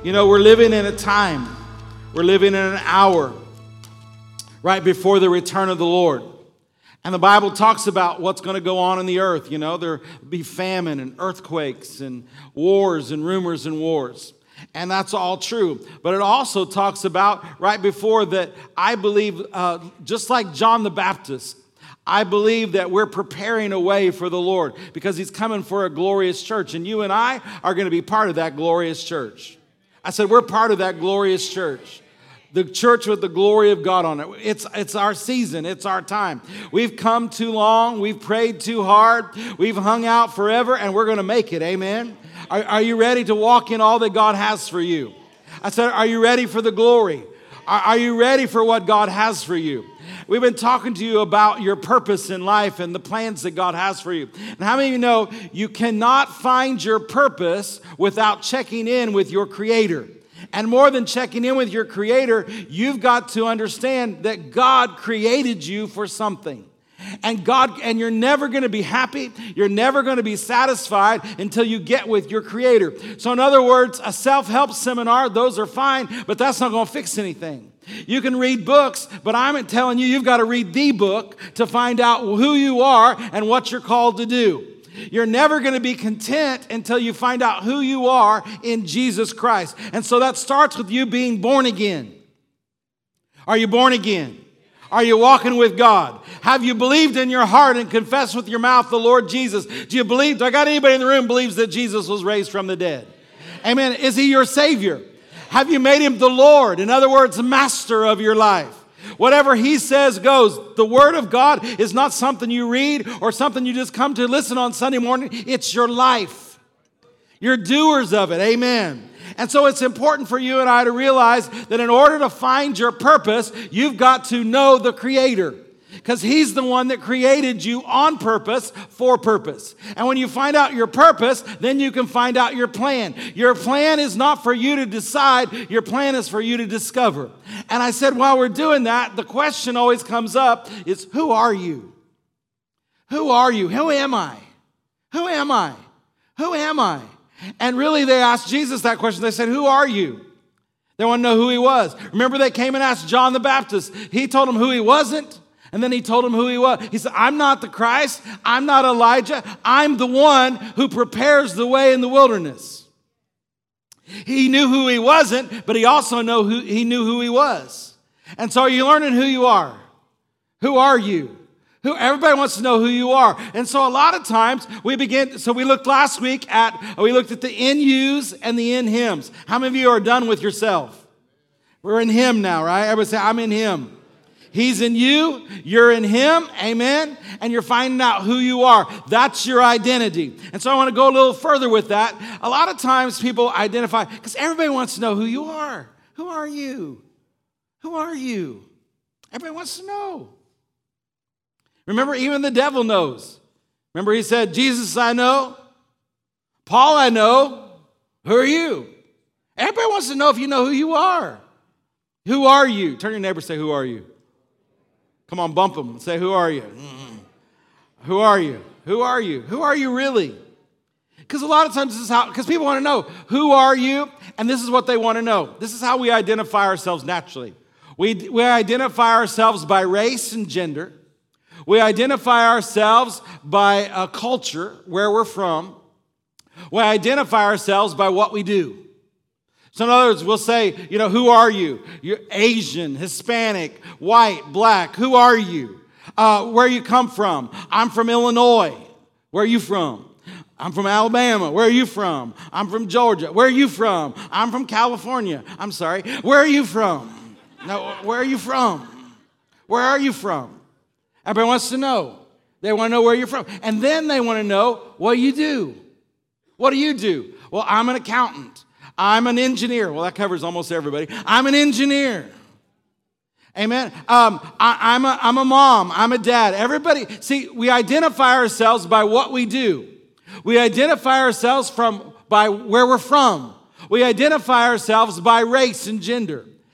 You know, we're living in a time, we're living in an hour right before the return of the Lord. And the Bible talks about what's going to go on in the earth. You know, there'll be famine and earthquakes and wars and rumors and wars. And that's all true. But it also talks about right before that, I believe, just like John the Baptist, I believe that we're preparing a way for the Lord because he's coming for a glorious church. And you and I are going to be part of that glorious church. I said, we're part of that glorious church. The church with the glory of God on it. It's our season. It's our time. We've come too long. We've prayed too hard. We've hung out forever, and we're going to make it. Amen. Are you ready to walk in all that God has for you? I said, are you ready for the glory? Are you ready for what God has for you? We've been talking to you about your purpose in life and the plans that God has for you. And how many of you know you cannot find your purpose without checking in with your Creator? And more than checking in with your Creator, you've got to understand that God created you for something. And you're never going to be happy. You're never going to be satisfied until you get with your Creator. So in other words, a self-help seminar, those are fine, but that's not going to fix anything. You can read books, but I'm telling you, you've got to read the book to find out who you are and what you're called to do. You're never going to be content until you find out who you are in Jesus Christ. And so that starts with you being born again. Are you born again? Are you walking with God? Have you believed in your heart and confessed with your mouth the Lord Jesus? Do you believe? Do I got anybody in the room believes that Jesus was raised from the dead? Amen. Is he your Savior? Have you made him the Lord? In other words, master of your life. Whatever he says goes. The Word of God is not something you read or something you just come to listen on Sunday morning. It's your life. You're doers of it. Amen. And so it's important for you and I to realize that in order to find your purpose, you've got to know the Creator. Because he's the one that created you on purpose, for purpose. And when you find out your purpose, then you can find out your plan. Your plan is not for you to decide. Your plan is for you to discover. And I said, while we're doing that, the question always comes up is, who are you? Who are you? Who am I? Who am I? Who am I? And really, they asked Jesus that question. They said, who are you? They want to know who he was. Remember, they came and asked John the Baptist. He told them who he wasn't. And then he told him who he was. He said, I'm not the Christ. I'm not Elijah. I'm the one who prepares the way in the wilderness. He knew who he wasn't, but he also knew who he was. And so are you learning who you are? Who are you? Everybody wants to know who you are. And so a lot of times we looked last week we looked at the in yous and the in hims. How many of you are done with yourself? We're in him now, right? Everybody say, I'm in him. He's in you, you're in him, amen? And you're finding out who you are. That's your identity. And so I want to go a little further with that. A lot of times people identify, because everybody wants to know who you are. Who are you? Who are you? Everybody wants to know. Remember, even the devil knows. Remember, he said, Jesus I know, Paul I know, who are you? Everybody wants to know if you know who you are. Who are you? Turn to your neighbor and say, who are you? Come on, bump them and say, who are you? Who are you? Who are you? Who are you really? Because a lot of times this is how, because people want to know, who are you? And this is what they want to know. This is how we identify ourselves naturally. We identify ourselves by race and gender. We identify ourselves by a culture, where we're from. We identify ourselves by what we do. So in other words, we'll say, who are you? You're Asian, Hispanic, white, black. Who are you? Where you come from? I'm from Illinois. Where are you from? I'm from Alabama. Where are you from? I'm from Georgia. Where are you from? I'm from California. I'm sorry. Where are you from? No, where are you from? Where are you from? Everybody wants to know. They want to know where you're from. And then they want to know what you do. What do you do? Well, I'm an accountant. I'm an engineer. Well, that covers almost everybody. I'm an engineer. Amen. I'm a mom. I'm a dad. Everybody, see, we identify ourselves by what we do. We identify ourselves by where we're from. We identify ourselves by race and gender.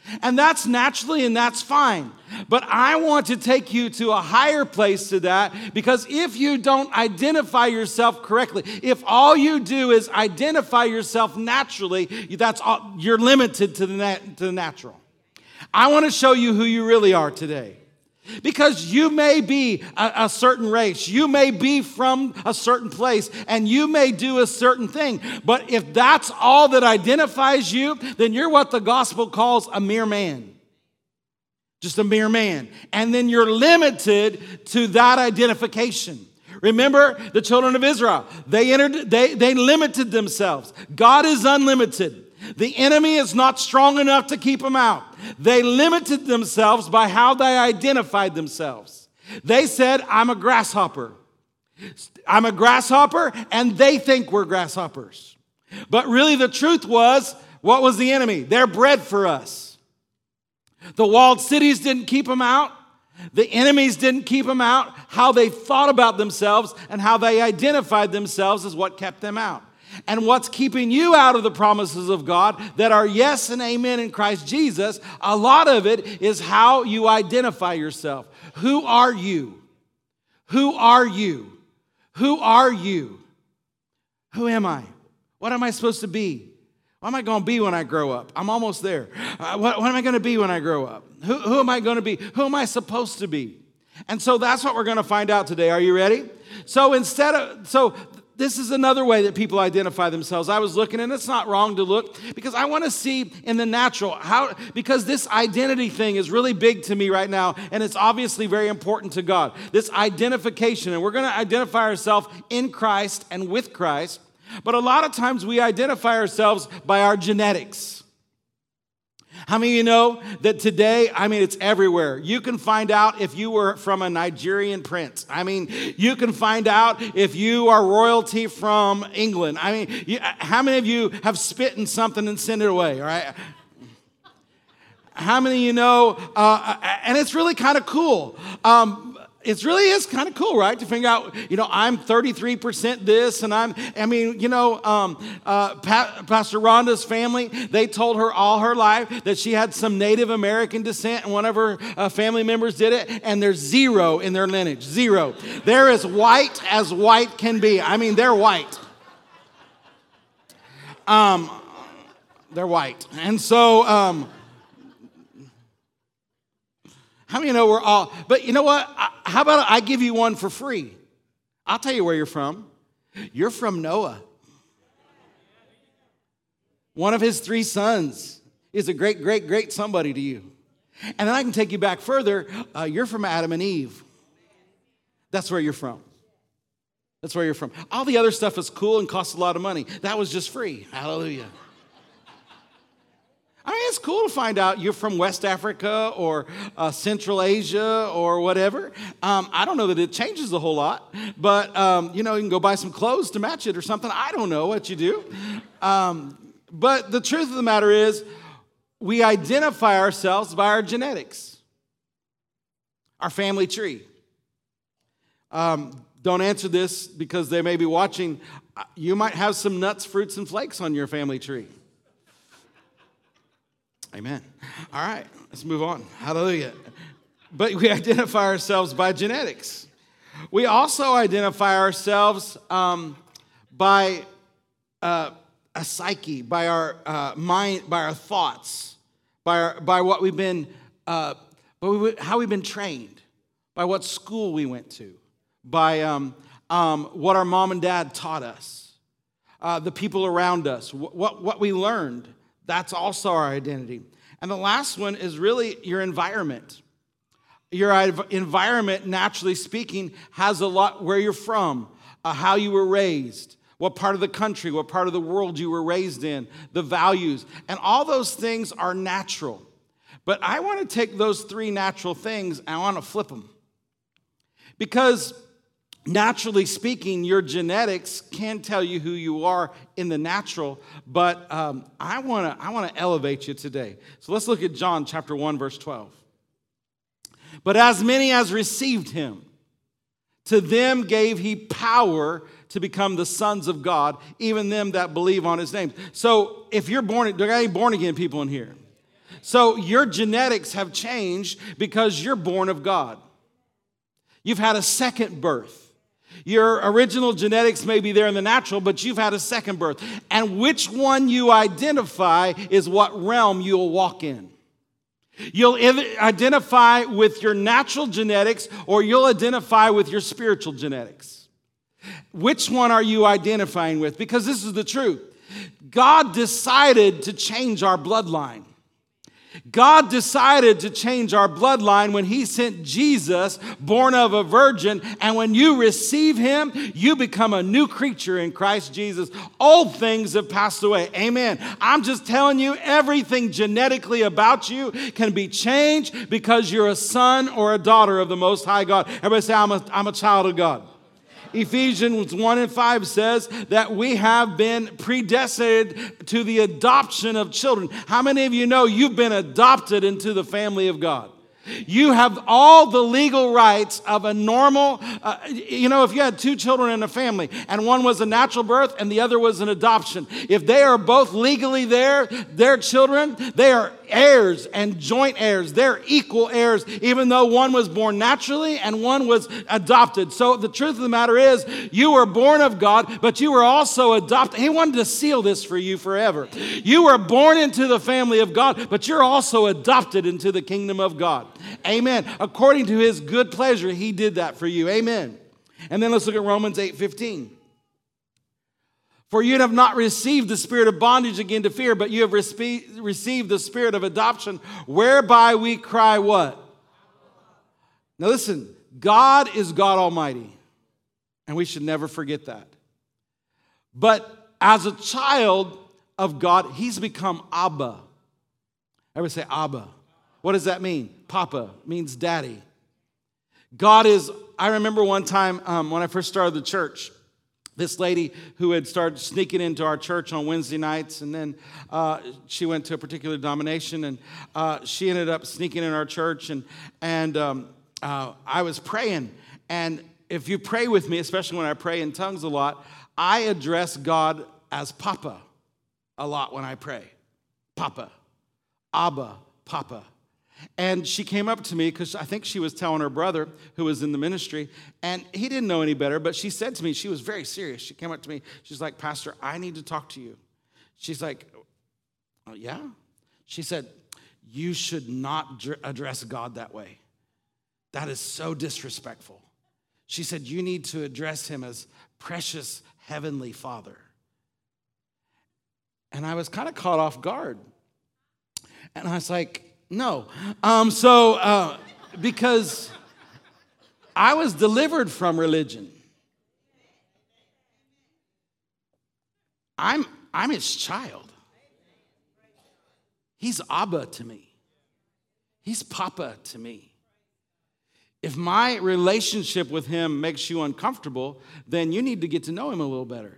And that's naturally and that's fine. But I want to take you to a higher place to that, because if you don't identify yourself correctly, if all you do is identify yourself naturally, you're limited to the natural. I want to show you who you really are today. Because you may be a certain race, you may be from a certain place, and you may do a certain thing. But if that's all that identifies you, then you're what the gospel calls a mere man. Just a mere man. And then you're limited to that identification. Remember the children of Israel. They limited themselves. God is unlimited. The enemy is not strong enough to keep them out. They limited themselves by how they identified themselves. They said, I'm a grasshopper. I'm a grasshopper, and they think we're grasshoppers. But really the truth was, what was the enemy? They're bread for us. The walled cities didn't keep them out. The enemies didn't keep them out. How they thought about themselves and how they identified themselves is what kept them out. And what's keeping you out of the promises of God that are yes and amen in Christ Jesus, a lot of it is how you identify yourself. Who are you? Who are you? Who are you? Who am I? What am I supposed to be? What am I going to be when I grow up? I'm almost there. What am I going to be when I grow up? Who am I going to be? Who am I supposed to be? And so that's what we're going to find out today. Are you ready? This is another way that people identify themselves. I was looking, and it's not wrong to look, because I want to see in the natural because this identity thing is really big to me right now, and it's obviously very important to God. This identification, and we're going to identify ourselves in Christ and with Christ, but a lot of times we identify ourselves by our genetics. How many of you know that today, it's everywhere. You can find out if you were from a Nigerian prince. You can find out if you are royalty from England. How many of you have spit in something and sent it away, all right? How many of you know, and it's really kind of cool. It really is kind of cool, right? To figure out, I'm 33% this, and Pastor Rhonda's family, they told her all her life that she had some Native American descent, and one of her family members did it, and there's 0 in their lineage, 0. They're as white can be. They're white. They're white. And so, how many know we're all, but you know what? How about I give you one for free? I'll tell you where you're from. You're from Noah. One of his 3 sons is a great, great, great somebody to you. And then I can take you back further. You're from Adam and Eve. That's where you're from. That's where you're from. All the other stuff is cool and costs a lot of money. That was just free. Hallelujah. It's cool to find out you're from West Africa or Central Asia or whatever. I don't know that it changes a whole lot, but, you can go buy some clothes to match it or something. I don't know what you do. But the truth of the matter is, we identify ourselves by our genetics, our family tree. Don't answer this because they may be watching. You might have some nuts, fruits, and flakes on your family tree. Amen. All right, let's move on. Hallelujah. But we identify ourselves by genetics. We also identify ourselves by a psyche, by our mind, by our thoughts, by what we've been, how we've been trained, by what school we went to, by what our mom and dad taught us, the people around us, what we learned. That's also our identity. And the last one is really your environment. Your environment, naturally speaking, has a lot where you're from, how you were raised, what part of the country, what part of the world you were raised in, the values. And all those things are natural. But I want to take those 3 natural things and I want to flip them. Because naturally speaking, your genetics can tell you who you are in the natural, but I want to elevate you today. So let's look at John chapter 1, verse 12. But as many as received him, to them gave he power to become the sons of God, even them that believe on his name. So if you're born, there are any born again people in here? So your genetics have changed because you're born of God. You've had a second birth. Your original genetics may be there in the natural, but you've had a second birth. And which one you identify is what realm you'll walk in. You'll either identify with your natural genetics or you'll identify with your spiritual genetics. Which one are you identifying with? Because this is the truth. God decided to change our bloodline. God decided to change our bloodline when he sent Jesus, born of a virgin. And when you receive him, you become a new creature in Christ Jesus. Old things have passed away. Amen. I'm just telling you, everything genetically about you can be changed because you're a son or a daughter of the Most High God. Everybody say, I'm a child of God. Ephesians 1:5 says that we have been predestinated to the adoption of children. How many of you know you've been adopted into the family of God? You have all the legal rights of a normal, if you had two children in a family and one was a natural birth and the other was an adoption, if they are both legally their children, they are heirs and joint heirs. They're equal heirs, even though one was born naturally and one was adopted. So the truth of the matter is, you were born of God, but you were also adopted. He wanted to seal this for you forever. You were born into the family of God, but you're also adopted into the kingdom of God. Amen. According to his good pleasure, he did that for you. Amen. And then let's look at Romans 8:15. For you have not received the spirit of bondage again to fear, but you have received the spirit of adoption, whereby we cry what? Now listen, God is God Almighty, and we should never forget that. But as a child of God, he's become Abba. Everybody say Abba. What does that mean? Papa means daddy. I remember one time when I first started the church, this lady who had started sneaking into our church on Wednesday nights, and then she went to a particular denomination, and she ended up sneaking in our church, and I was praying. And if you pray with me, especially when I pray in tongues a lot, I address God as Papa a lot when I pray. Papa, Abba, Papa. And she came up to me because I think she was telling her brother who was in the ministry, and he didn't know any better, but she said to me, she was very serious. She came up to me. She's like, Pastor, I need to talk to you. She's like, oh, yeah? She said, you should not address God that way. That is so disrespectful. She said, you need to address him as precious heavenly Father. And I was kind of caught off guard. And I was like, no. Because I was delivered from religion. I'm his child. He's Abba to me. He's Papa to me. If my relationship with him makes you uncomfortable, then you need to get to know him a little better.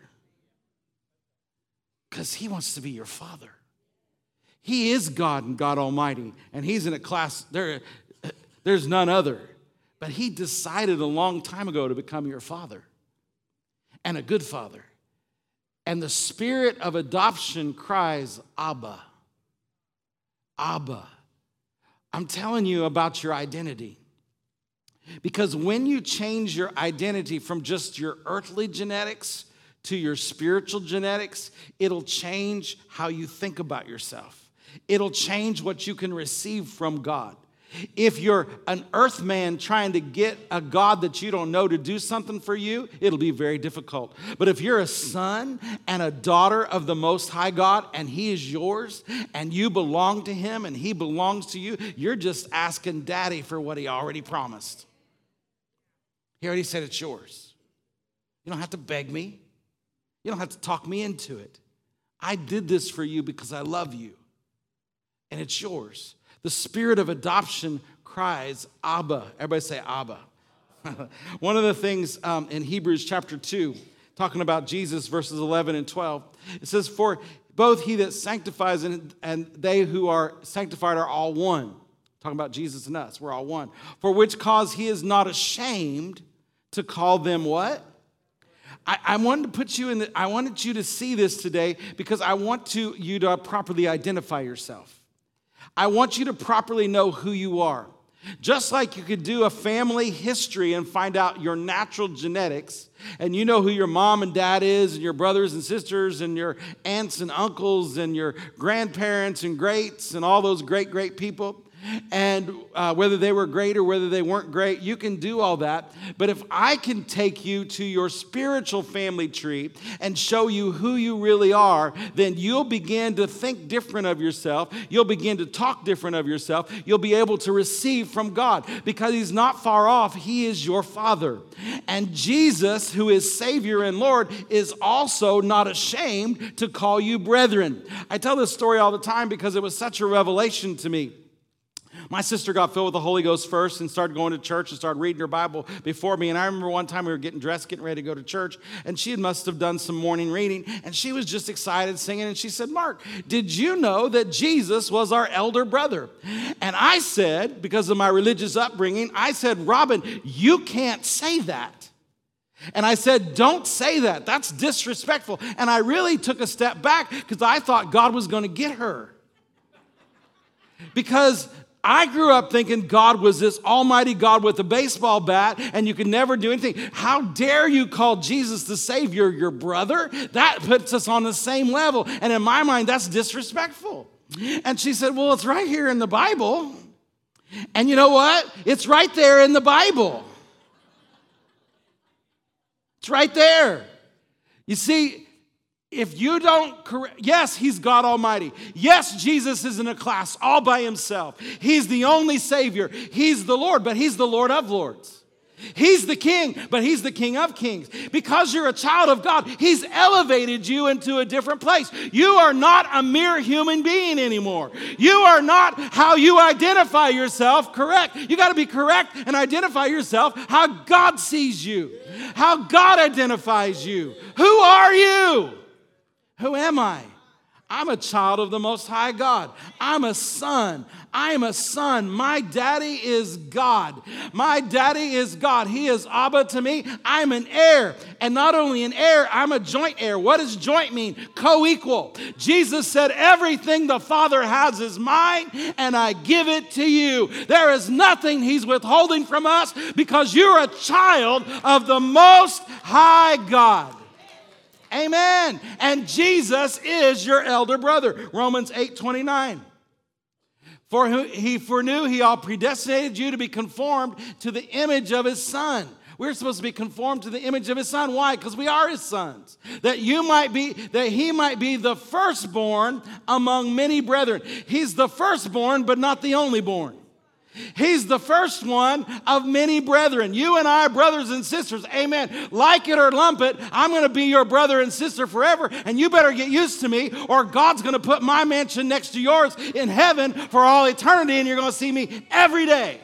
Because he wants to be your father. He is God and God Almighty, and he's in a class, there's none other. But he decided a long time ago to become your father, and a good father. And the spirit of adoption cries, Abba, Abba. I'm telling you about your identity. Because when you change your identity from just your earthly genetics to your spiritual genetics, it'll change how you think about yourself. It'll change what you can receive from God. If you're an earth man trying to get a God that you don't know to do something for you, it'll be very difficult. But if you're a son and a daughter of the Most High God, and he is yours, and you belong to him, and he belongs to you, you're just asking daddy for what he already promised. He already said it's yours. You don't have to beg me. You don't have to talk me into it. I did this for you because I love you. And it's yours. The spirit of adoption cries, Abba. Everybody say Abba. One of the things in Hebrews chapter 2, talking about Jesus, verses 11 and 12, it says, for both he that sanctifies and they who are sanctified are all one. Talking about Jesus and us, we're all one. For which cause he is not ashamed to call them what? I wanted to put you I wanted you to see this today because I want you to properly identify yourself. I want you to properly know who you are. Just like you could do a family history and find out your natural genetics, and you know who your mom and dad is, and your brothers and sisters, and your aunts and uncles, and your grandparents and greats, and all those great, great people, and whether they were great or whether they weren't great, you can do all that. But if I can take you to your spiritual family tree and show you who you really are, then you'll begin to think different of yourself. You'll begin to talk different of yourself. You'll be able to receive from God because He's not far off. He is your Father. And Jesus, who is Savior and Lord, is also not ashamed to call you brethren. I tell this story all the time because it was such a revelation to me. My sister got filled with the Holy Ghost first and started going to church and started reading her Bible before me. And I remember one time we were getting dressed, getting ready to go to church, and she must have done some morning reading, and she was just excited singing. And she said, "Mark, did you know that Jesus was our elder brother?" And I said, because of my religious upbringing, I said, "Robin, you can't say that." And I said, "Don't say that. That's disrespectful." And I really took a step back because I thought God was going to get her. Because I grew up thinking God was this almighty God with a baseball bat and you could never do anything. How dare you call Jesus the Savior your brother? That puts us on the same level. And in my mind, that's disrespectful. And she said, "Well, it's right here in the Bible." And you know what? It's right there in the Bible. It's right there. You see, if you don't correct, yes, He's God Almighty. Yes, Jesus is in a class all by Himself. He's the only Savior. He's the Lord, but He's the Lord of Lords. He's the King, but He's the King of Kings. Because you're a child of God, He's elevated you into a different place. You are not a mere human being anymore. You are not how you identify yourself correct. You got to be correct and identify yourself how God sees you, how God identifies you. Who are you? Who am I? I'm a child of the Most High God. I'm a son. I'm a son. My daddy is God. My daddy is God. He is Abba to me. I'm an heir. And not only an heir, I'm a joint heir. What does joint mean? Co-equal. Jesus said, "Everything the Father has is mine, and I give it to you." There is nothing He's withholding from us because you're a child of the Most High God. Amen. And Jesus is your elder brother. Romans 8:29. For He foreknew, He all predestinated you to be conformed to the image of His Son. We're supposed to be conformed to the image of His Son. Why? Because we are His sons. That He might be the firstborn among many brethren. He's the firstborn, but not the only born. He's the first one of many brethren. You and I, brothers and sisters, amen. Like it or lump it, I'm going to be your brother and sister forever, and you better get used to me, or God's going to put my mansion next to yours in heaven for all eternity, and you're going to see me every day.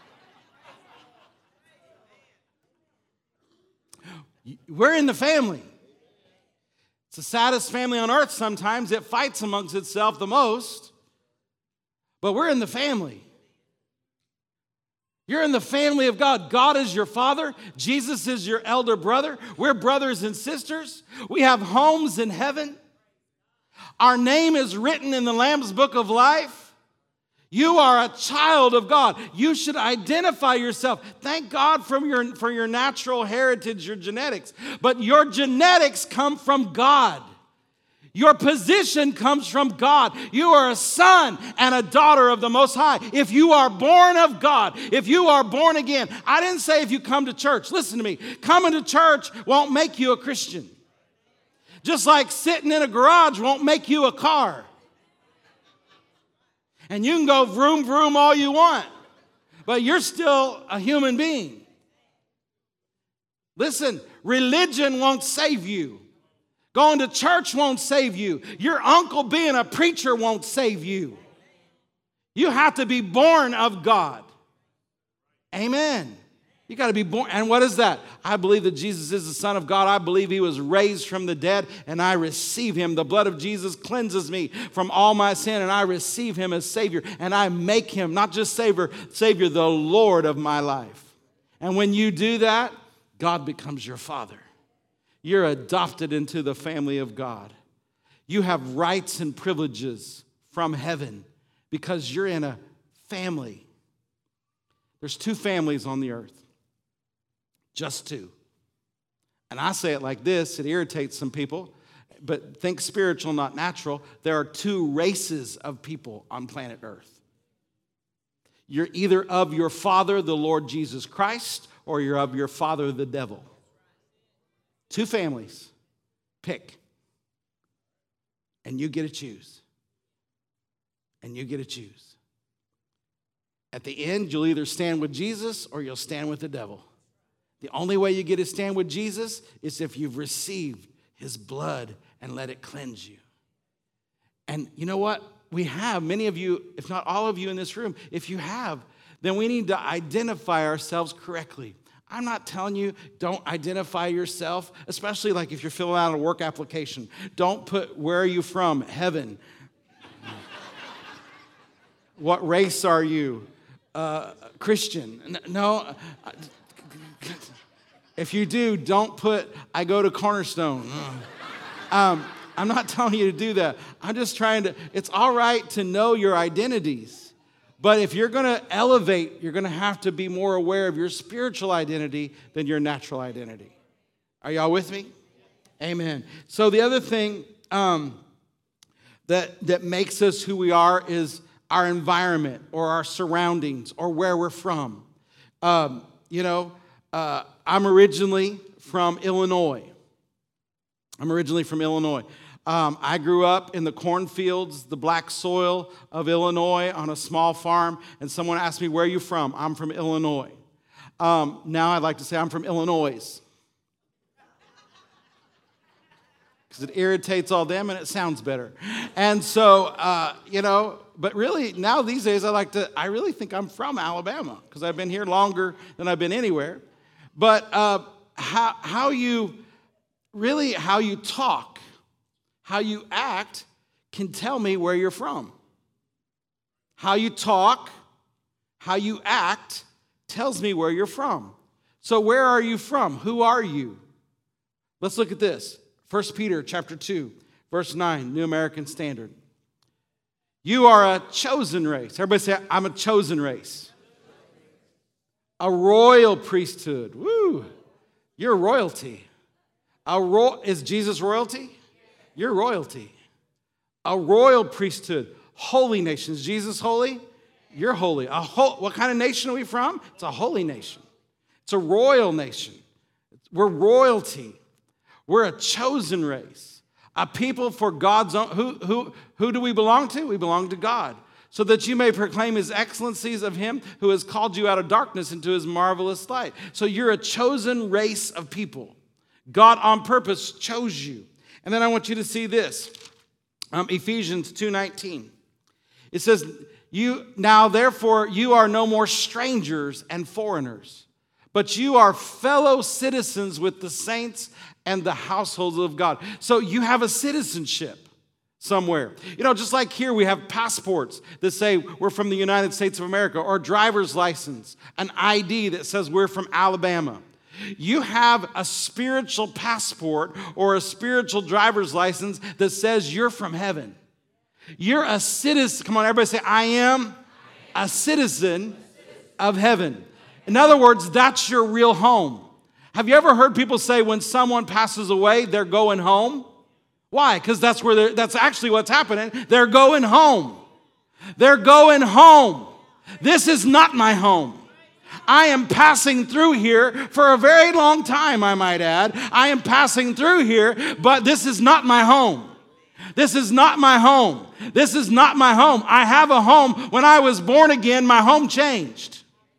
We're in the family. It's the saddest family on earth sometimes. It fights amongst itself the most, but we're in the family. You're in the family of God. God is your Father. Jesus is your elder brother. We're brothers and sisters. We have homes in heaven. Our name is written in the Lamb's Book of Life. You are a child of God. You should identify yourself. Thank God for your natural heritage, your genetics. But your genetics come from God. Your position comes from God. You are a son and a daughter of the Most High. If you are born of God, if you are born again, I didn't say if you come to church. Listen to me. Coming to church won't make you a Christian. Just like sitting in a garage won't make you a car. And you can go vroom, vroom all you want, but you're still a human being. Listen, religion won't save you. Going to church won't save you. Your uncle being a preacher won't save you. You have to be born of God. Amen. You got to be born. And what is that? I believe that Jesus is the Son of God. I believe He was raised from the dead, and I receive Him. The blood of Jesus cleanses me from all my sin, and I receive Him as Savior, and I make Him, not just Savior, the Lord of my life. And when you do that, God becomes your Father. You're adopted into the family of God. You have rights and privileges from heaven because you're in a family. There's 2 families on the earth. Just 2. And I say it like this, it irritates some people, but think spiritual, not natural. There are 2 races of people on planet Earth. You're either of your father, the Lord Jesus Christ, or you're of your father, the devil. 2 families. Pick. And you get to choose. And you get to choose. At the end, you'll either stand with Jesus or you'll stand with the devil. The only way you get to stand with Jesus is if you've received his blood and let it cleanse you. And you know what? We have, many of you, if not all of you in this room, if you have, then we need to identify ourselves correctly. I'm not telling you don't identify yourself, especially like if you're filling out a work application. Don't put, where are you from? Heaven. What race are you? Christian. No. If you do, don't put, I go to Cornerstone. I'm not telling you to do that. I'm just trying to, it's all right to know your identities. But if you're going to elevate, you're going to have to be more aware of your spiritual identity than your natural identity. Are y'all with me? Amen. So the other thing that makes us who we are is our environment or our surroundings or where we're from. I'm originally from Illinois. I grew up in the cornfields, the black soil of Illinois on a small farm, and someone asked me, where are you from? I'm from Illinois. Now I'd like to say I'm from Illinois. Because it irritates all them and it sounds better. And so, but really now these days I really think I'm from Alabama because I've been here longer than I've been anywhere. But how you talk, how you act can tell me where you're from. How you talk, how you act tells me where you're from. So where are you from? Who are you? Let's look at this. 1 Peter chapter 2, verse 9, New American Standard. You are a chosen race. Everybody say, I'm a chosen race. A royal priesthood. Woo! You're royalty. Is Jesus royalty? You're royalty. A royal priesthood. Holy nation. Is Jesus holy? You're holy. What kind of nation are we from? It's a holy nation. It's a royal nation. We're royalty. We're a chosen race. A people for God's own. Who do we belong to? We belong to God. So that you may proclaim his excellencies of him who has called you out of darkness into his marvelous light. So you're a chosen race of people. God on purpose chose you. And then I want you to see this. Ephesians 2:19. It says, now therefore you are no more strangers and foreigners, but you are fellow citizens with the saints and the households of God. So you have a citizenship somewhere. Just like here we have passports that say we're from the United States of America, or a driver's license, an ID that says we're from Alabama. You have a spiritual passport or a spiritual driver's license that says you're from heaven. You're a citizen. Come on, everybody say, I am a citizen of heaven. In other words, that's your real home. Have you ever heard people say when someone passes away, they're going home? Why? Because that's actually what's happening. They're going home. They're going home. This is not my home. I am passing through here for a very long time, I might add. I am passing through here, but this is not my home. This is not my home. This is not my home. I have a home. When I was born again, my home changed.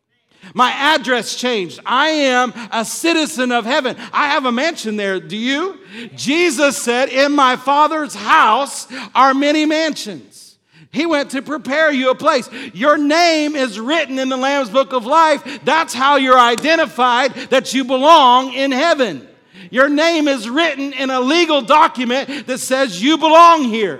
My address changed. I am a citizen of heaven. I have a mansion there. Do you? Jesus said, in my Father's house are many mansions. He went to prepare you a place. Your name is written in the Lamb's Book of Life. That's how you're identified that you belong in heaven. Your name is written in a legal document that says you belong here.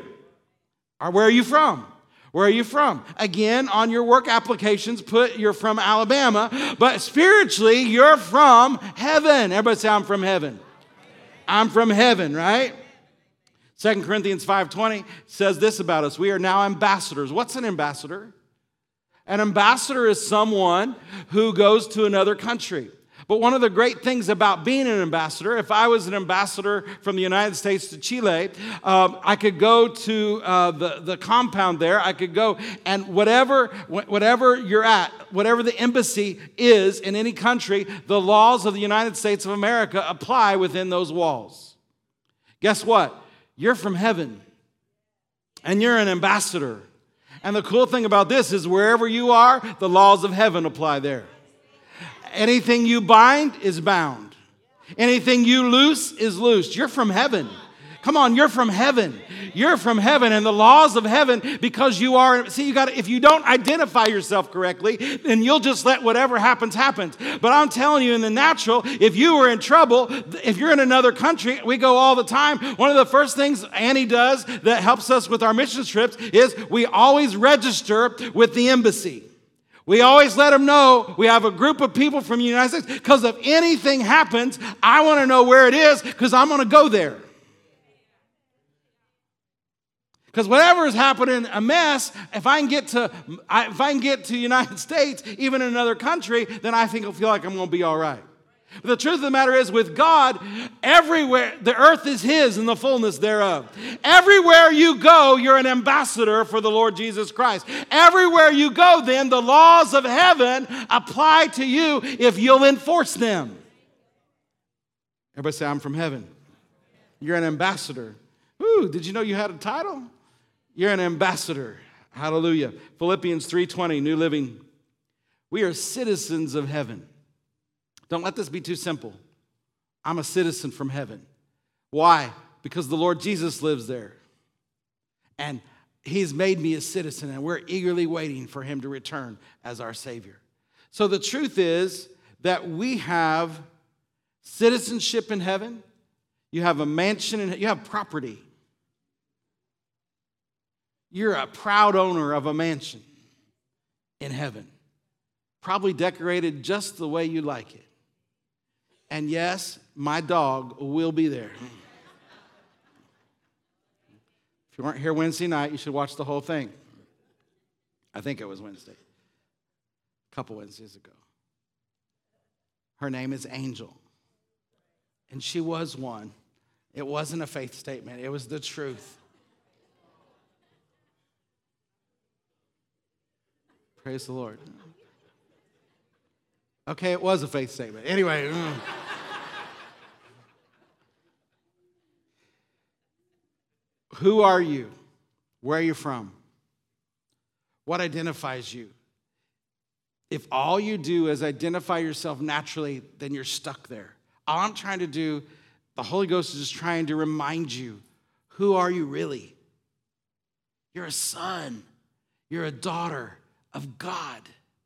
Or where are you from? Where are you from? Again, on your work applications, put you're from Alabama, but spiritually, you're from heaven. Everybody say, I'm from heaven. I'm from heaven, right? 2 Corinthians 5:20 says this about us. We are now ambassadors. What's an ambassador? An ambassador is someone who goes to another country. But one of the great things about being an ambassador, if I was an ambassador from the United States to Chile, I could go to the compound there. I could go, and whatever you're at, whatever the embassy is in any country, the laws of the United States of America apply within those walls. Guess what? You're from heaven, and you're an ambassador. And the cool thing about this is wherever you are, the laws of heaven apply there. Anything you bind is bound. Anything you loose is loosed. You're from heaven. Come on, you're from heaven. You're from heaven, and the laws of heaven, because you are, see, if you don't identify yourself correctly, then you'll just let whatever happens, happens. But I'm telling you, in the natural, if you were in trouble, if you're in another country, we go all the time. One of the first things Annie does that helps us with our mission trips is we always register with the embassy. We always let them know we have a group of people from the United States, because if anything happens, I want to know where it is, because I'm going to go there. Because whatever is happening, a mess, if I can get to the United States, even in another country, then I think I'll feel like I'm going to be all right. But the truth of the matter is, with God, everywhere, the earth is His and the fullness thereof. Everywhere you go, you're an ambassador for the Lord Jesus Christ. Everywhere you go, then, the laws of heaven apply to you if you'll enforce them. Everybody say, I'm from heaven. You're an ambassador. Ooh, did you know you had a title? You're an ambassador. Hallelujah. Philippians 3:20, New Living. We are citizens of heaven. Don't let this be too simple. I'm a citizen from heaven. Why? Because the Lord Jesus lives there. And He's made me a citizen, and we're eagerly waiting for Him to return as our Savior. So the truth is that we have citizenship in heaven. You have a mansion, and you have property. You're a proud owner of a mansion in heaven, probably decorated just the way you like it. And yes, my dog will be there. If you weren't here Wednesday night, you should watch the whole thing. I think it was Wednesday, a couple Wednesdays ago. Her name is Angel, and she was one. It wasn't a faith statement. It was the truth. Praise the Lord. Okay, it was a faith statement. Anyway. Who are you? Where are you from? What identifies you? If all you do is identify yourself naturally, then you're stuck there. All I'm trying to do, the Holy Ghost is just trying to remind you, who are you really? You're a son. You're a daughter of God.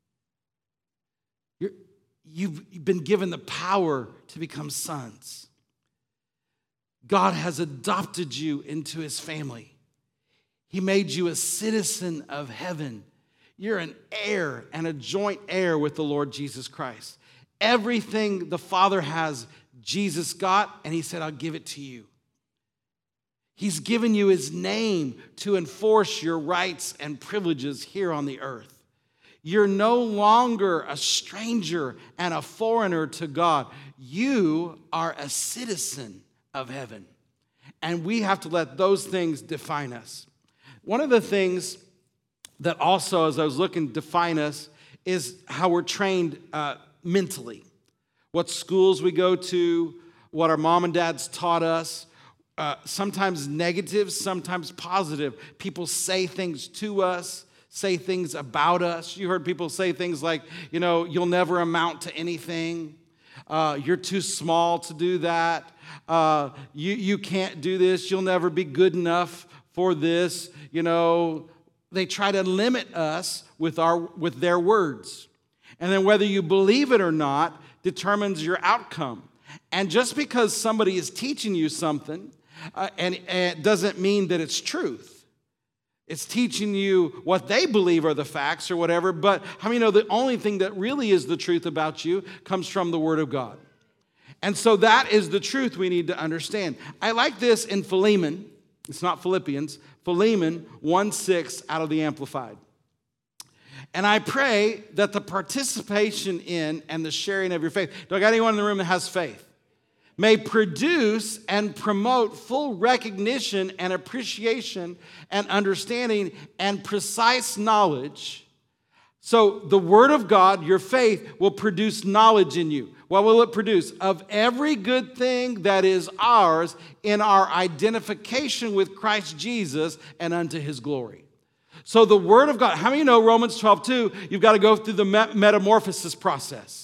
You've been given the power to become sons. God has adopted you into His family. He made you a citizen of heaven. You're an heir and a joint heir with the Lord Jesus Christ. Everything the Father has, Jesus got, and He said, I'll give it to you. He's given you His name to enforce your rights and privileges here on the earth. You're no longer a stranger and a foreigner to God. You are a citizen of heaven. And we have to let those things define us. One of the things that also, as I was looking, define us is how we're trained mentally. What schools we go to, what our mom and dads taught us, sometimes negative, sometimes positive. People say things to us, say things about us. You heard people say things like, you'll never amount to anything. You're too small to do that. You can't do this. You'll never be good enough for this. They try to limit us with their words. And then whether you believe it or not determines your outcome. And just because somebody is teaching you something, and it doesn't mean that it's truth. It's teaching you what they believe are the facts or whatever, but how many know the only thing that really is the truth about you comes from the Word of God? And so that is the truth we need to understand. I like this in Philemon. It's not Philippians. Philemon 1:6 out of the Amplified. And I pray that the participation in and the sharing of your faith, do I got anyone in the room that has faith? May produce and promote full recognition and appreciation and understanding and precise knowledge. So the Word of God, your faith, will produce knowledge in you. What will it produce? Of every good thing that is ours in our identification with Christ Jesus and unto His glory. So the Word of God, how many of you know Romans 12:2, you've got to go through the metamorphosis process.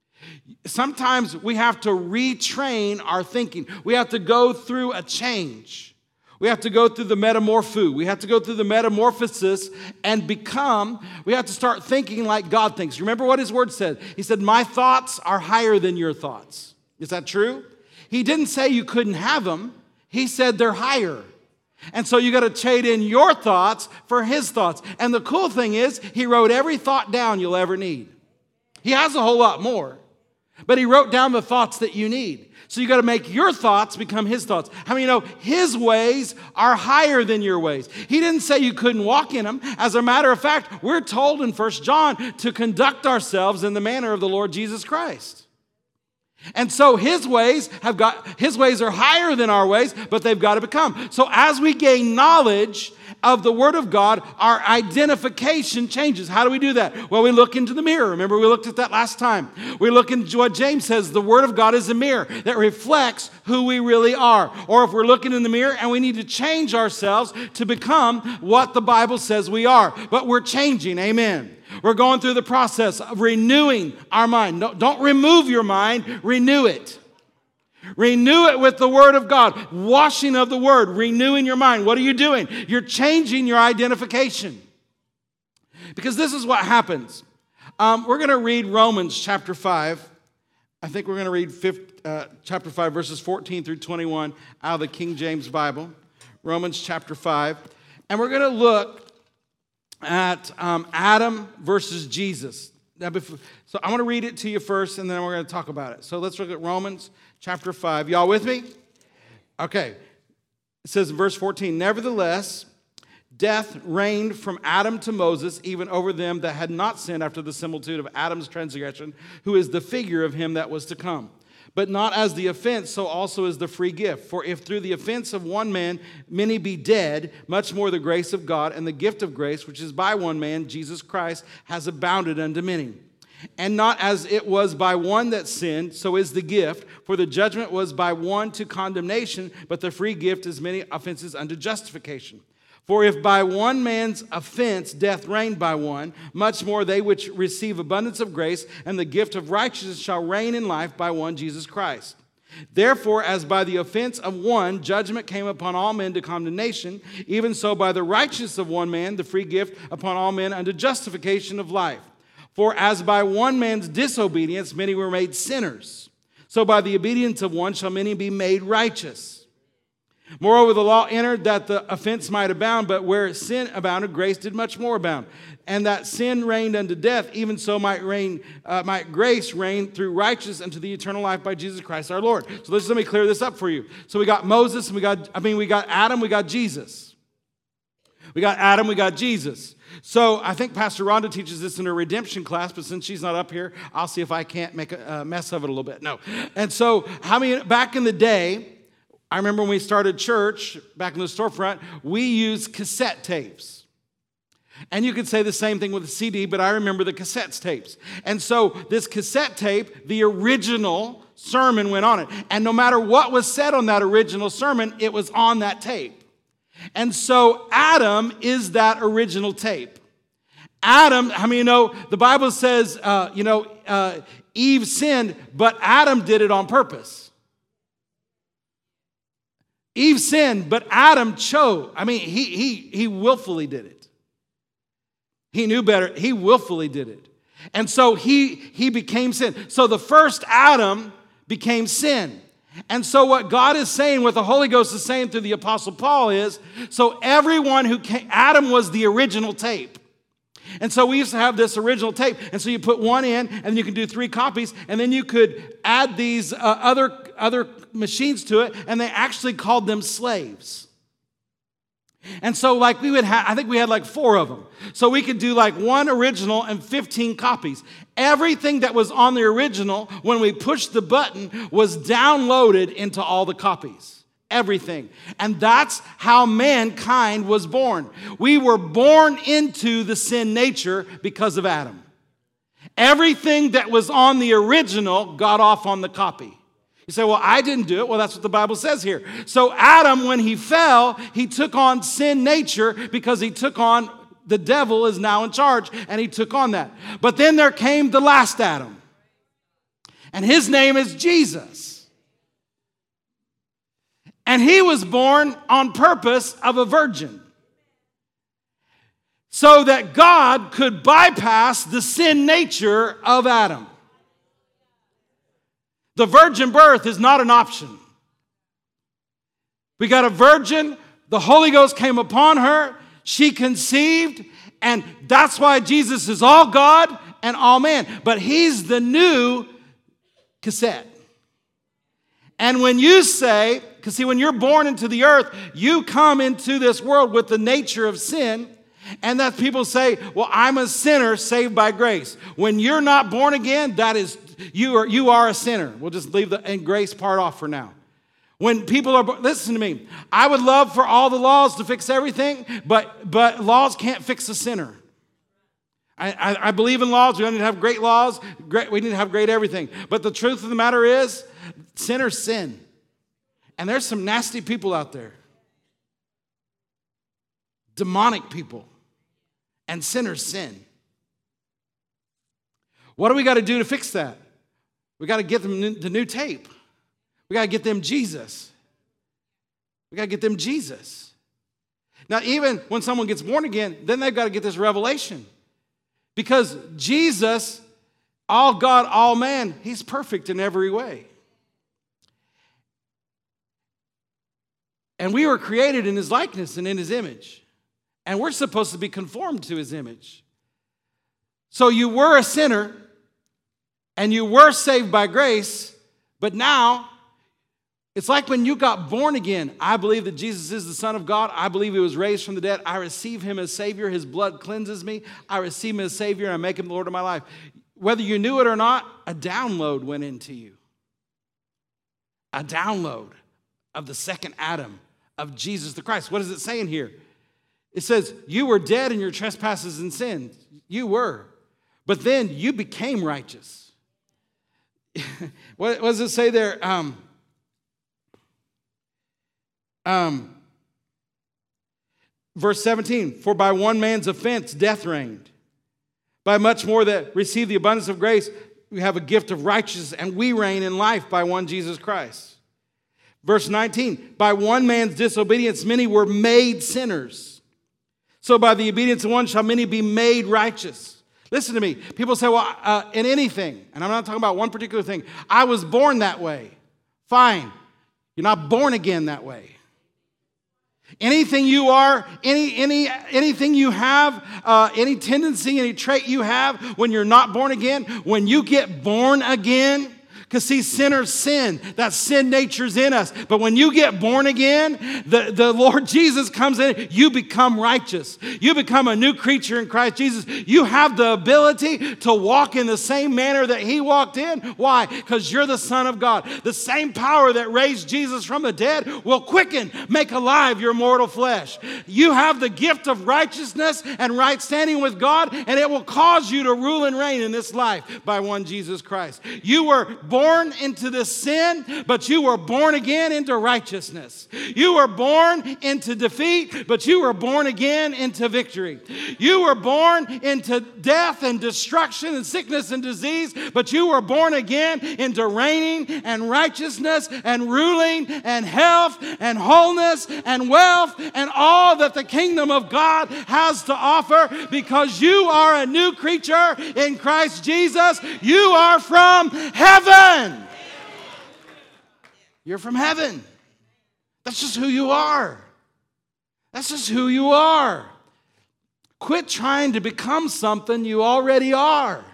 Sometimes we have to retrain our thinking. We have to go through a change. We have to go through the metamorpho. We have to go through the metamorphosis and we have to start thinking like God thinks. Remember what His Word said? He said, my thoughts are higher than your thoughts. Is that true? He didn't say you couldn't have them. He said they're higher. And so you got to trade in your thoughts for His thoughts. And the cool thing is, He wrote every thought down you'll ever need. He has a whole lot more. But He wrote down the thoughts that you need. So you got to make your thoughts become His thoughts. How many know His ways are higher than your ways? He didn't say you couldn't walk in them. As a matter of fact, we're told in 1 John to conduct ourselves in the manner of the Lord Jesus Christ. And so His ways are higher than our ways, but they've got to become. So as we gain knowledge of the Word of God, our identification changes. How do we do that? Well, we look into the mirror. Remember, we looked at that last time. We look into what James says, the Word of God is a mirror that reflects who we really are. Or if we're looking in the mirror and we need to change ourselves to become what the Bible says we are. But we're changing, amen. We're going through the process of renewing our mind. Don't remove your mind, renew it. Renew it with the Word of God. Washing of the Word, renewing your mind. What are you doing? You're changing your identification. Because this is what happens. We're going to read Romans chapter 5. I think we're going to read chapter 5, verses 14 through 21 out of the King James Bible. Romans chapter 5. And we're going to look at Adam versus Jesus. So I'm going to read it to you first, and then we're going to talk about it. So let's look at Romans chapter 5. Y'all with me? Okay. It says in verse 14, nevertheless, death reigned from Adam to Moses, even over them that had not sinned after the similitude of Adam's transgression, who is the figure of him that was to come. But not as the offense, so also is the free gift. For if through the offense of one man many be dead, much more the grace of God and the gift of grace, which is by one man, Jesus Christ, has abounded unto many. And not as it was by one that sinned, so is the gift. For the judgment was by one to condemnation, but the free gift is many offenses unto justification. For if by one man's offense death reigned by one, much more they which receive abundance of grace and the gift of righteousness shall reign in life by one Jesus Christ. Therefore, as by the offense of one judgment came upon all men to condemnation, even so by the righteousness of one man the free gift upon all men unto justification of life. For as by one man's disobedience many were made sinners, so by the obedience of one shall many be made righteous. Moreover, the law entered that the offense might abound, but where sin abounded, grace did much more abound. And that sin reigned unto death, even so might grace reign through righteousness unto the eternal life by Jesus Christ our Lord. So let me clear this up for you. So we got Moses, and we got Adam, we got Jesus. We got Adam, we got Jesus. So I think Pastor Rhonda teaches this in her redemption class, but since she's not up here, I'll see if I can't make a mess of it a little bit. No. And so back in the day, I remember when we started church, back in the storefront, we used cassette tapes. And you could say the same thing with a CD, but I remember the cassette tapes. And so this cassette tape, the original sermon went on it. And no matter what was said on that original sermon, it was on that tape. And so Adam is that original tape. Adam, how many know, the Bible says, Eve sinned, but Adam did it on purpose. Eve sinned, but Adam chose. He willfully did it. He knew better. He willfully did it. And so he became sin. So the first Adam became sin. And so what God is saying, what the Holy Ghost is saying through the Apostle Paul is, so everyone who came, Adam was the original tape. And so we used to have this original tape. And so you put one in, and you can do 3 copies, and then you could add these other machines to it, and they actually called them slaves. And so like we would have, I think we had like 4 of them. So we could do like 1 original and 15 copies. Everything that was on the original, when we pushed the button, was downloaded into all the copies. Everything. And that's how mankind was born. We were born into the sin nature because of Adam. Everything that was on the original got off on the copy. You say, well, I didn't do it. Well, that's what the Bible says here. So Adam, when he fell, he took on sin nature because he took on, the devil is now in charge, and he took on that. But then there came the last Adam. And his name is Jesus. And he was born on purpose of a virgin, so that God could bypass the sin nature of Adam. The virgin birth is not an option. We got a virgin, the Holy Ghost came upon her, she conceived, and that's why Jesus is all God and all man. But he's the new cassette. And when you say, because see, when you're born into the earth, you come into this world with the nature of sin. And that people say, well, I'm a sinner saved by grace. When you're not born again, that is, you are a sinner. We'll just leave the and grace part off for now. When people are, listen to me, I would love for all the laws to fix everything, but laws can't fix a sinner. I believe in laws. We don't need to have great laws. We need to have great everything. But the truth of the matter is, sinners sin. And there's some nasty people out there. Demonic people. And sinners sin. What do we got to do to fix that? We got to get them the new tape. We got to get them Jesus. We got to get them Jesus. Now, even when someone gets born again, then they've got to get this revelation. Because Jesus, all God, all man, he's perfect in every way. And we were created in his likeness and in his image. And we're supposed to be conformed to his image. So you were a sinner, and you were saved by grace, but now, it's like when you got born again. I believe that Jesus is the Son of God. I believe he was raised from the dead. I receive him as Savior. His blood cleanses me. I receive him as Savior, and I make him the Lord of my life. Whether you knew it or not, a download went into you. A download of the second Adam, of Jesus the Christ. What is it saying here? It says, you were dead in your trespasses and sins. You were. But then you became righteous. What does it say there? Verse 17, for by one man's offense, death reigned. By much more that receive the abundance of grace, we have a gift of righteousness, and we reign in life by one Jesus Christ. Verse 19, by one man's disobedience, many were made sinners. So by the obedience of one shall many be made righteous. Listen to me. People say, well, in anything, and I'm not talking about one particular thing, I was born that way. Fine. You're not born again that way. Anything you are, anything you have, any tendency, any trait you have when you're not born again, when you get born again, because see, sinners sin. That sin nature's in us. But when you get born again, the Lord Jesus comes in, you become righteous. You become a new creature in Christ Jesus. You have the ability to walk in the same manner that he walked in. Why? Because you're the Son of God. The same power that raised Jesus from the dead will quicken, make alive your mortal flesh. You have the gift of righteousness and right standing with God, and it will cause you to rule and reign in this life by one Jesus Christ. You were born into this sin, but you were born again into righteousness. You were born into defeat, but you were born again into victory. You were born into death and destruction and sickness and disease, but you were born again into reigning and righteousness and ruling and health and wholeness and wealth and all that the kingdom of God has to offer, because you are a new creature in Christ Jesus. You are from heaven. You're from heaven. That's just who you are. That's just who you are. Quit trying to become something you already are.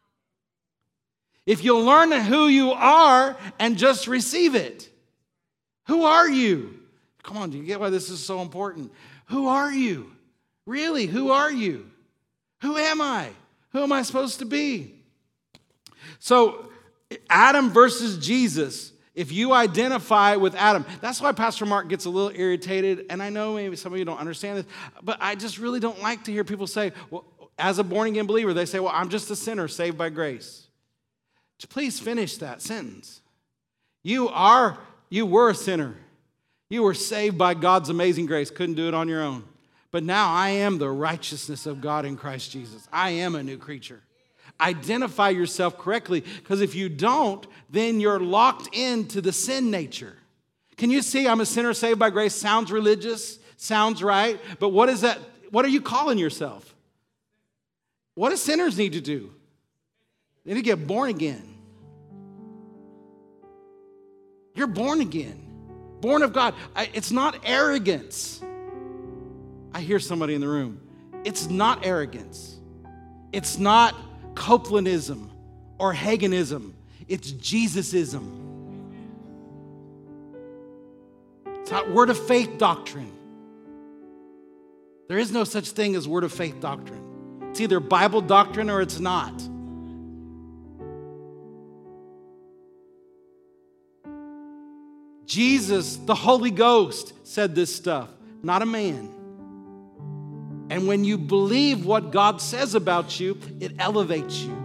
If you'll learn who you are and just receive it. Who are you? Come on, do you get why this is so important? Who are you? Really, who are you? Who am I? Who am I supposed to be? So, Adam versus Jesus. If you identify with Adam, that's why Pastor Mark gets a little irritated. And I know maybe some of you don't understand this, but I just really don't like to hear people say, well, as a born-again believer, they say, well, I'm just a sinner saved by grace. Please finish that sentence. You were a sinner. You were saved by God's amazing grace. Couldn't do it on your own. But now I am the righteousness of God in Christ Jesus. I am a new creature. Identify yourself correctly, because if you don't, then you're locked into the sin nature. Can you see I'm a sinner saved by grace? Sounds religious, sounds right, but what is that? What are you calling yourself? What do sinners need to do? They need to get born again. You're born again, born of God. It's not arrogance. I hear somebody in the room. It's not arrogance. It's not Copelandism or Haganism. It's Jesusism. It's not word of faith doctrine. There is no such thing as word of faith doctrine. It's either Bible doctrine or it's not. Jesus, the Holy Ghost, said this stuff, not a man. And when you believe what God says about you, it elevates you.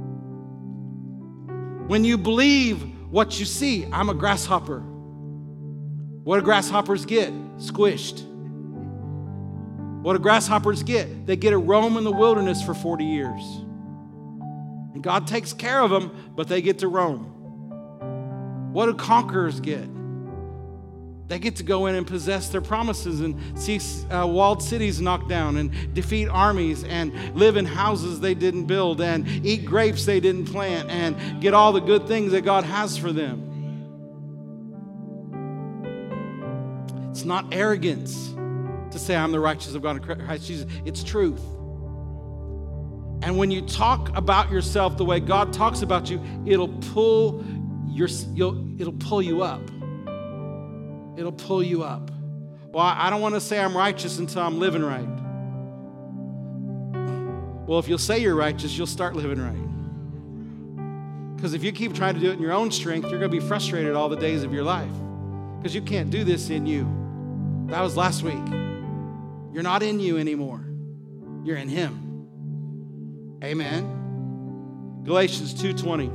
When you believe what you see, I'm a grasshopper. What do grasshoppers get? Squished. What do grasshoppers get? They get to roam in the wilderness for 40 years. And God takes care of them, but they get to roam. What do conquerors get? They get to go in and possess their promises and see walled cities knocked down and defeat armies and live in houses they didn't build and eat grapes they didn't plant and get all the good things that God has for them. It's not arrogance to say I'm the righteousness of God in Christ Jesus. It's truth. And when you talk about yourself the way God talks about you, it'll pull you up. It'll pull you up. Well, I don't want to say I'm righteous until I'm living right. Well, if you'll say you're righteous, you'll start living right. Because if you keep trying to do it in your own strength, you're going to be frustrated all the days of your life. Because you can't do this in you. That was last week. You're not in you anymore. You're in Him. Amen. Galatians 2:20.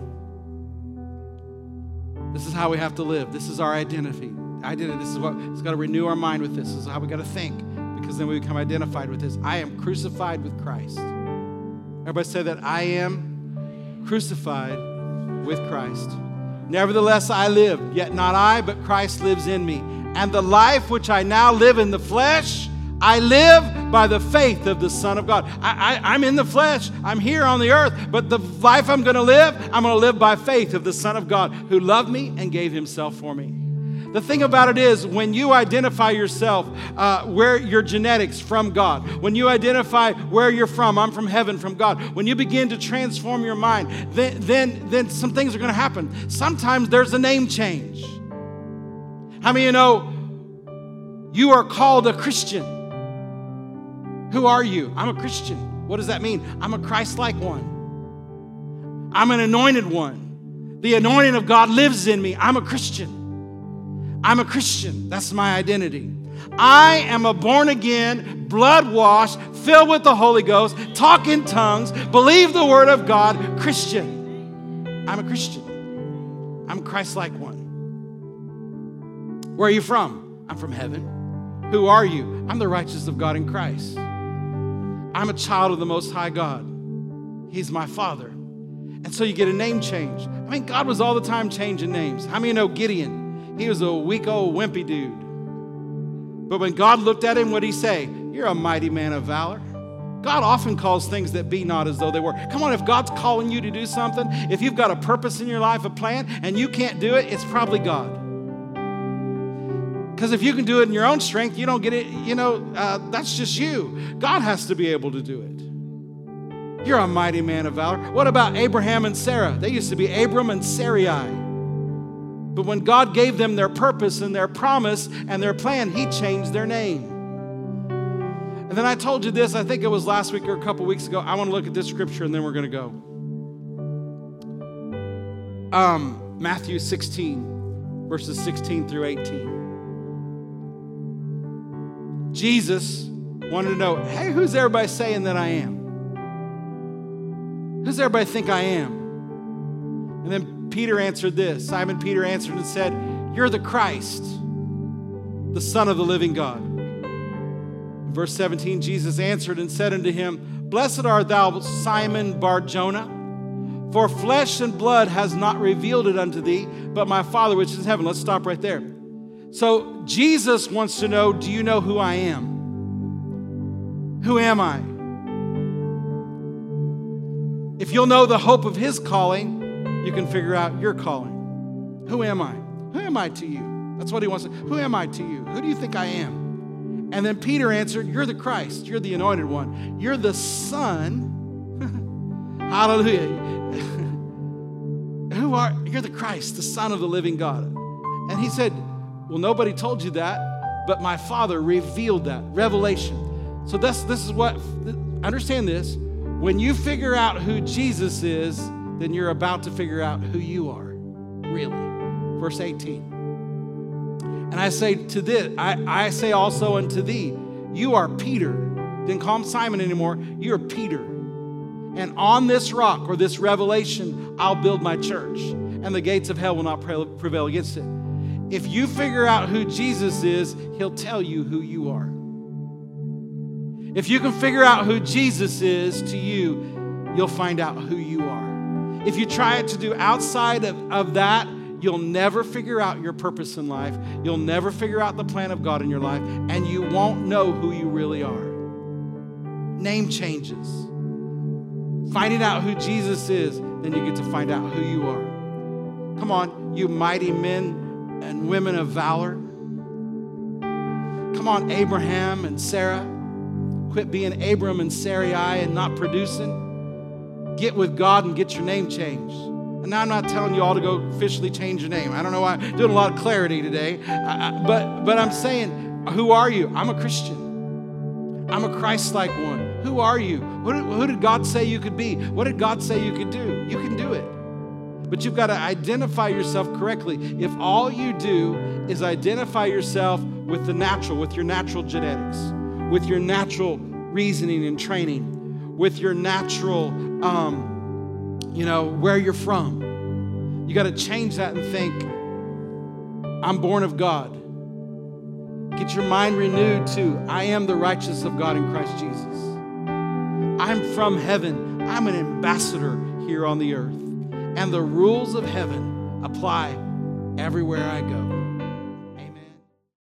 This is how we have to live. This is our identity. This is what it's got to renew our mind with this. This is how we got to think, because then we become identified with this. I am crucified with Christ. Everybody say that. I am crucified with Christ. Nevertheless, I live, yet not I, but Christ lives in me. And the life which I now live in the flesh, I live by the faith of the Son of God. I'm in the flesh. I'm here on the earth. But the life I'm going to live by faith of the Son of God who loved me and gave Himself for me. The thing about it is, when you identify yourself, where your genetics from God, when you identify where you're from, I'm from heaven, from God, when you begin to transform your mind, then some things are going to happen. Sometimes there's a name change. How many of you know you are called a Christian? Who are you? I'm a Christian. What does that mean? I'm a Christ-like one. I'm an anointed one. The anointing of God lives in me. I'm a Christian. I'm a Christian. That's my identity. I am a born-again, blood-washed, filled with the Holy Ghost, talk in tongues, believe the Word of God, Christian. I'm a Christian. I'm a Christ-like one. Where are you from? I'm from heaven. Who are you? I'm the righteousness of God in Christ. I'm a child of the Most High God. He's my Father. And so you get a name change. I mean, God was all the time changing names. How many know Gideon? He was a weak old wimpy dude. But when God looked at him, what did He say? You're a mighty man of valor. God often calls things that be not as though they were. Come on, if God's calling you to do something, if you've got a purpose in your life, a plan, and you can't do it, it's probably God. Because if you can do it in your own strength, you don't get it, that's just you. God has to be able to do it. You're a mighty man of valor. What about Abraham and Sarah? They used to be Abram and Sarai. But when God gave them their purpose and their promise and their plan, He changed their name. And then I told you this, I think it was last week or a couple weeks ago. I want to look at this scripture and then we're going to go. Matthew 16, verses 16 through 18. Jesus wanted to know, hey, who's everybody saying that I am? Who's everybody think I am? And then Peter answered this. Simon Peter answered and said, you're the Christ, the Son of the living God. In verse 17, Jesus answered and said unto him, blessed art thou, Simon Bar-Jonah, for flesh and blood has not revealed it unto thee, but my Father which is in heaven. Let's stop right there. So Jesus wants to know, do you know who I am? Who am I? If you'll know the hope of his calling, you can figure out your calling. Who am I? Who am I to you? That's what he wants to. Who am I to you? Who do you think I am? And then Peter answered, you're the Christ. You're the anointed one. You're the Son. Hallelujah. You're the Christ, the Son of the living God. And he said, well, nobody told you that, but my Father revealed that. Revelation. So this is what, understand this. When you figure out who Jesus is, then you're about to figure out who you are, really. Verse 18. And I say to this, I say also unto thee, you are Peter. Didn't call him Simon anymore. You're Peter. And on this rock, or this revelation, I'll build my church, and the gates of hell will not prevail against it. If you figure out who Jesus is, he'll tell you who you are. If you can figure out who Jesus is to you, you'll find out who you are. If you try to do outside of that, you'll never figure out your purpose in life. You'll never figure out the plan of God in your life, and you won't know who you really are. Name changes. Finding out who Jesus is, then you get to find out who you are. Come on, you mighty men and women of valor. Come on, Abraham and Sarah. Quit being Abram and Sarai and not producing. Get with God and get your name changed. And now I'm not telling you all to go officially change your name. I don't know why. I'm doing a lot of clarity today. But I'm saying, who are you? I'm a Christian. I'm a Christ-like one. Who are you? Who did God say you could be? What did God say you could do? You can do it. But you've got to identify yourself correctly. If all you do is identify yourself with the natural, with your natural genetics, with your natural reasoning and training, with your natural, where you're from, you got to change that and think, I'm born of God. Get your mind renewed to, I am the righteousness of God in Christ Jesus. I'm from heaven. I'm an ambassador here on the earth. And the rules of heaven apply everywhere I go.